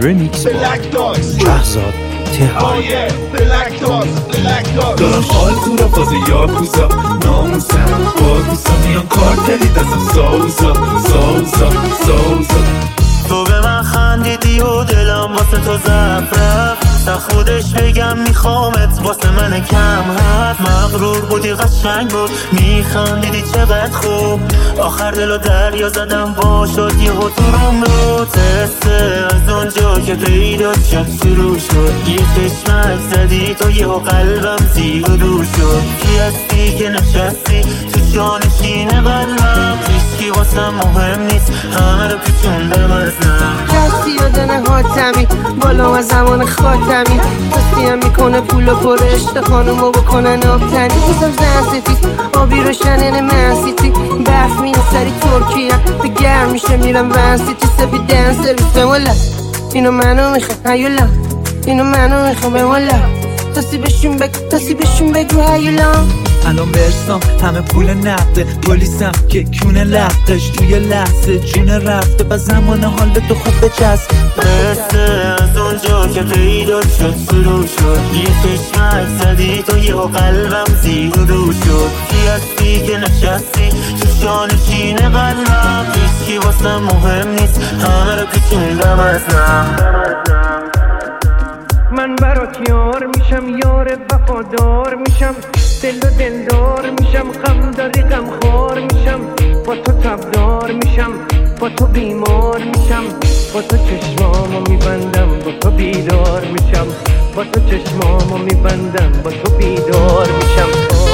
رمیکس با شهرزاد تهران. دارم حال تو را فاز یاکوزا ناموسم باگوزا میان کارتری دستم ساوزا تو به من خندیدی و دلم واسه تو ضعف رفت تا خودش بگم میخوامت واسه من کم هست. مغرور بودی قشنگ بود میخندیدی چقدر خوب آخر دلو دریا زدم با شد یه تو رو تسته از اونجا که پیدا شد شروع شد یه چشمک زدی تو یه قلبم زیر و دور شد. کی هستی که نشستی تو جانشین قلبم هیچکی واسم مهم نیست همه رو پیچوندم از کسی یادن حاتمی بالا و زمان خاتمی تستیم میکنه پول و پر عشق خانومو بکنن آبتنی میزم زن سفید آبی روشنن منسیتی برف مینه سری ترکیه به گرم میشه میرم ونسیتی سپی دن سرویس بمولا اینو منو میخوام هیولا اینو منو میخوام بمولا تاسی بشون بگو هیولا. الان برسام همه پول نقده پلیسم که کونه لقش توی لحظه جون رفته و زمان حال تو خوب بچسب قصه از اونجا که پیدا شد شروع شد یه چشمک زدی تو یه قلبم زیر و دور شد. کی هستی که نشستی تو جانشین قلبم هیچکی واسم مهم نیست همه رو پیچوندم از من برات یار میشم یار وفادار میشم دل و دلدار میشم غم داری غم خار میشم با تو تبدار میشم با تو بیمار میشم با تو چشمامو میبندم با تو بیدار میشم با تو چشمامو میبندم با تو بیدار میشم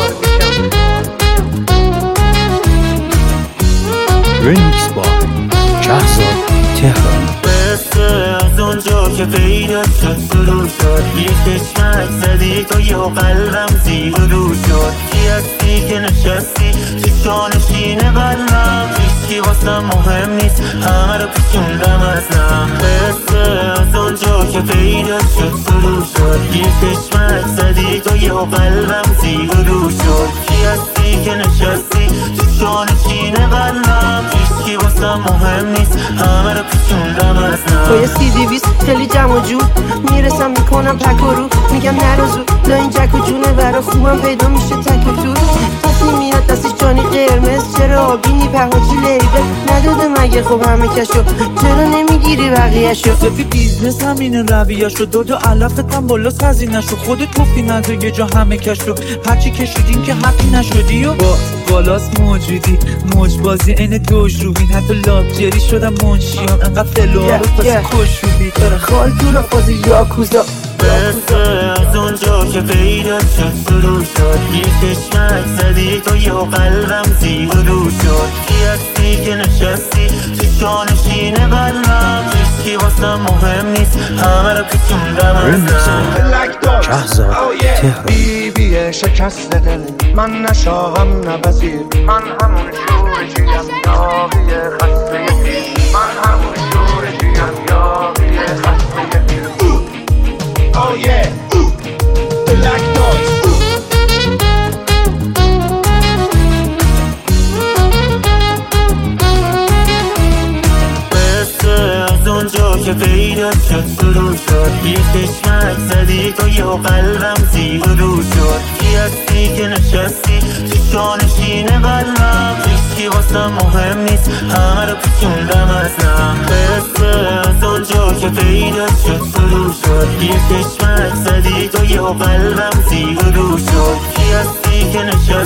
رمیکس با شهرزاد تهران. از اونجا که پیدا شد شروع شد یه چشمک زدی تو یه قلبم زیر و دور شد. کی هستی که نشستی تو جانشین قلبم هیچکی واسم مهم نیست همه رو پیچوندم از از اونجا که پیدا شد شروع شد یه چشمک زدی تو یه قلبم زیر و دور شد. کی هستی که نشستی تو جانشین قلبم هیچکی واسم مهم نیست همه رو پیچوندم از با یه CD-20 خیلی جمع و جور میرسم میکنم پک و رو میگم نرازو لا این جک و جونه برا خوبم پیدا میشه تک و تور تصمیم میاد دستش جانی قرمز چرا آبینی پهاجی لیبل نداده مگه خب همه کشو چرا نمیگیری بقیهشو سفی بیزنس همینه رویهشو دو علافتم بالاست خزینهشو خودت گفتی نده یه جا همه کشو هرچی کشیدین که حقی نشدی و بالاست موجودی موجبازی این دوش روبین حتی لاکجری شدم منشیان انقدر فلوها رو پس کش روبی داره خال تو را فاز یاکوزا از اونجا که پیدا شد شروع شد یه چشمک زدی تو یه قلبم زیر و دور شد. کی هستی که نشستی تو جانشین قلبم هیچکی واسم مهم نیست همه رو پیچوندم از شهرزاد تهران. بیبی شکست دل من نشاهم نبزیر من همون شورجیم یاقی خسته پیر من همون شورجیم یاقی خسته پیر. Oh yeah, Black Noise. از اونجا که پیدا شد شروع شد یه چشمک زدی تو یه قلبم زیر و دور شد. کی هستی که نشستی تو جانشین قلبم هیچکی واسم مهم نیست همه رو پیچوندم از از اونجا که پیدا شد شروع شد یه چشمک زدی تو یه قلبم زیر و دور شد. کی هستی که نشستی